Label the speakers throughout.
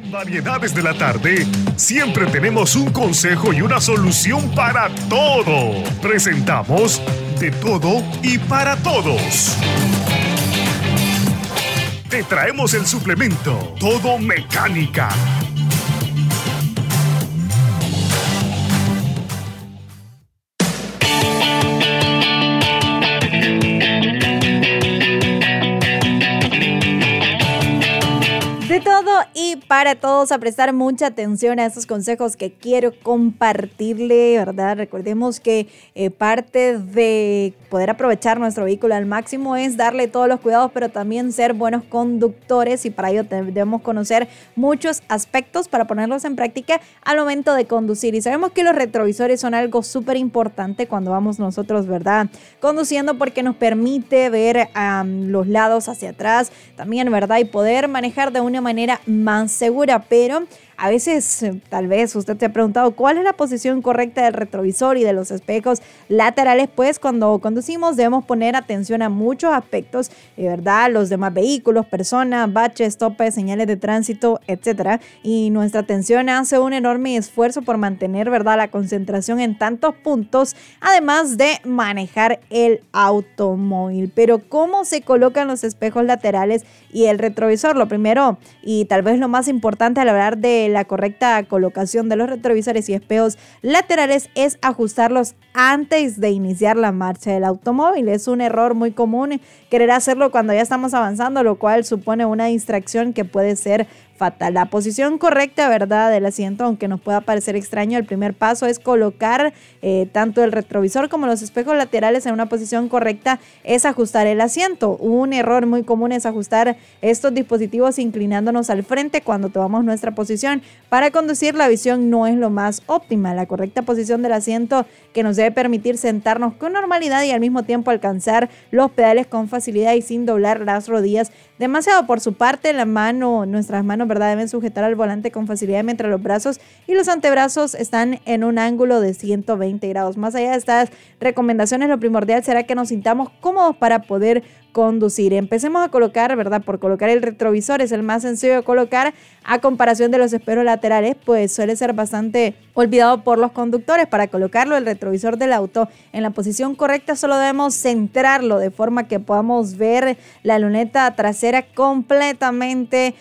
Speaker 1: Variedades de la tarde, siempre tenemos un consejo y una solución para todo. Presentamos De Todo y para Todos. Te traemos el suplemento Todo Mecánica.
Speaker 2: De todo y para todos, a prestar mucha atención a estos consejos que quiero compartirle, ¿verdad? Recordemos que parte de poder aprovechar nuestro vehículo al máximo es darle todos los cuidados, pero también ser buenos conductores, y para ello debemos conocer muchos aspectos para ponerlos en práctica al momento de conducir. Y sabemos que los retrovisores son algo súper importante cuando vamos nosotros, ¿verdad?, conduciendo, porque nos permite ver los lados hacia atrás también, ¿verdad?, y poder manejar de una manera más segura. Pero a veces, tal vez usted se ha preguntado cuál es la posición correcta del retrovisor y de los espejos laterales. Pues cuando conducimos debemos poner atención a muchos aspectos, ¿verdad? Los demás vehículos, personas, baches, topes, señales de tránsito, etcétera. Y nuestra atención hace un enorme esfuerzo por mantener, ¿verdad?, la concentración en tantos puntos, además de manejar el automóvil. Pero ¿cómo se colocan los espejos laterales y el retrovisor? Lo primero, y tal vez lo más importante al hablar de la correcta colocación de los retrovisores y espejos laterales, es ajustarlos antes de iniciar la marcha del automóvil. Es un error muy común querer hacerlo cuando ya estamos avanzando, lo cual supone una distracción que puede ser fatal. La posición correcta, ¿verdad?, del asiento, aunque nos pueda parecer extraño, el primer paso es colocar tanto el retrovisor como los espejos laterales en una posición correcta, es ajustar el asiento. Un error muy común es ajustar estos dispositivos inclinándonos al frente cuando tomamos nuestra posición. Para conducir, la visión no es lo más óptima. La correcta posición del asiento, que nos debe permitir sentarnos con normalidad y al mismo tiempo alcanzar los pedales con facilidad y sin doblar las rodillas demasiado. Por su parte, nuestras manos, ¿verdad?, deben sujetar al volante con facilidad, mientras los brazos y los antebrazos están en un ángulo de 120 grados. Más allá de estas recomendaciones, lo primordial será que nos sintamos cómodos para poder conducir. Empecemos a colocar, ¿verdad? Por colocar el retrovisor es el más sencillo de colocar a comparación de los espejos laterales, pues suele ser bastante olvidado por los conductores. Para colocarlo, el retrovisor del auto en la posición correcta, solo debemos centrarlo de forma que podamos ver la luneta trasera completamente.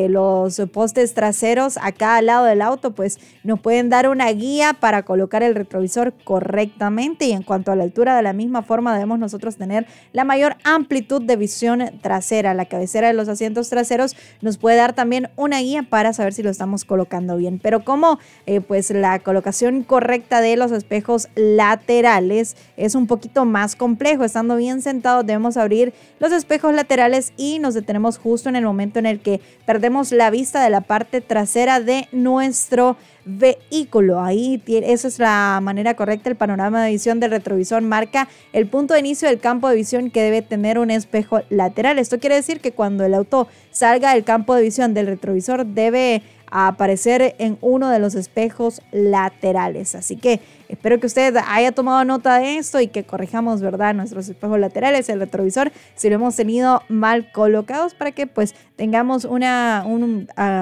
Speaker 2: Los postes traseros a cada lado del auto pues nos pueden dar una guía para colocar el retrovisor correctamente, y en cuanto a la altura, de la misma forma debemos nosotros tener la mayor amplitud de visión trasera. La cabecera de los asientos traseros nos puede dar también una guía para saber si lo estamos colocando bien. Pero como pues la colocación correcta de los espejos laterales es un poquito más complejo. Estando bien sentados debemos abrir los espejos laterales y nos detenemos justo en el momento en el que perdemos la vista de la parte trasera de nuestro vehículo. Ahí, esa es la manera correcta. El panorama de visión del retrovisor marca el punto de inicio del campo de visión que debe tener un espejo lateral. Esto quiere decir que cuando el auto salga del campo de visión del retrovisor debe aparecer en uno de los espejos laterales. Así que espero que usted haya tomado nota de esto y que corrijamos, ¿verdad?, nuestros espejos laterales, el retrovisor, si lo hemos tenido mal colocados, para que pues tengamos una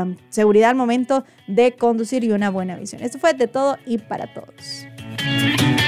Speaker 2: seguridad al momento de conducir y una buena visión. Esto fue De Todo y para Todos.